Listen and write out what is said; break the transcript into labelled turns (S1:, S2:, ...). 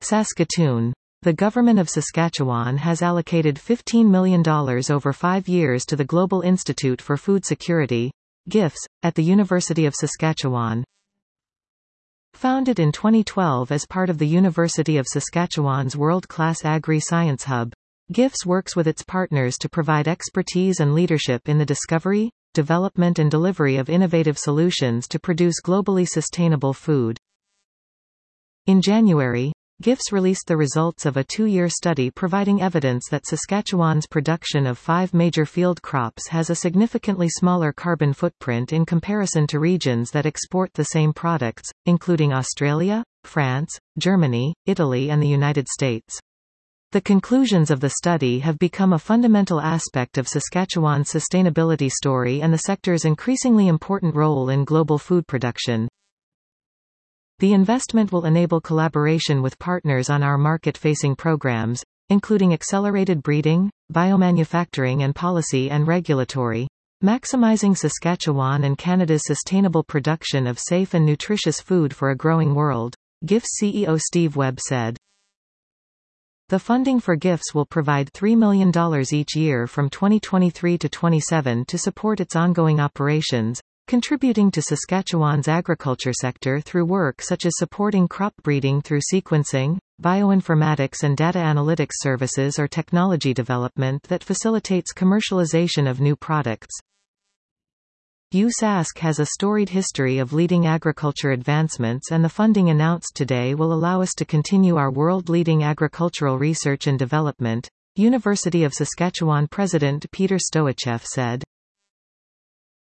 S1: Saskatoon. The Government of Saskatchewan has allocated $15 million over 5 years to the Global Institute for Food Security, GIFS, at the University of Saskatchewan. Founded in 2012 as part of the University of Saskatchewan's world-class agri-science hub, GIFS works with its partners to provide expertise and leadership in the discovery, development and delivery of innovative solutions to produce globally sustainable food. In January, GIFS released the results of a 2-year study providing evidence that Saskatchewan's production of 5 major field crops has a significantly smaller carbon footprint in comparison to regions that export the same products, including Australia, France, Germany, Italy and the United States. The conclusions of the study have become a fundamental aspect of Saskatchewan's sustainability story and the sector's increasingly important role in global food production. The investment will enable collaboration with partners on our market-facing programs, including accelerated breeding, biomanufacturing and policy and regulatory, maximizing Saskatchewan and Canada's sustainable production of safe and nutritious food for a growing world, GIFS CEO Steve Webb said. The funding for GIFS will provide $3 million each year from 2023 to 27 to support its ongoing operations, contributing to Saskatchewan's agriculture sector through work such as supporting crop breeding through sequencing, bioinformatics and data analytics services or technology development that facilitates commercialization of new products. USask has a storied history of leading agriculture advancements, and the funding announced today will allow us to continue our world-leading agricultural research and development, University of Saskatchewan President Peter Stoichev said.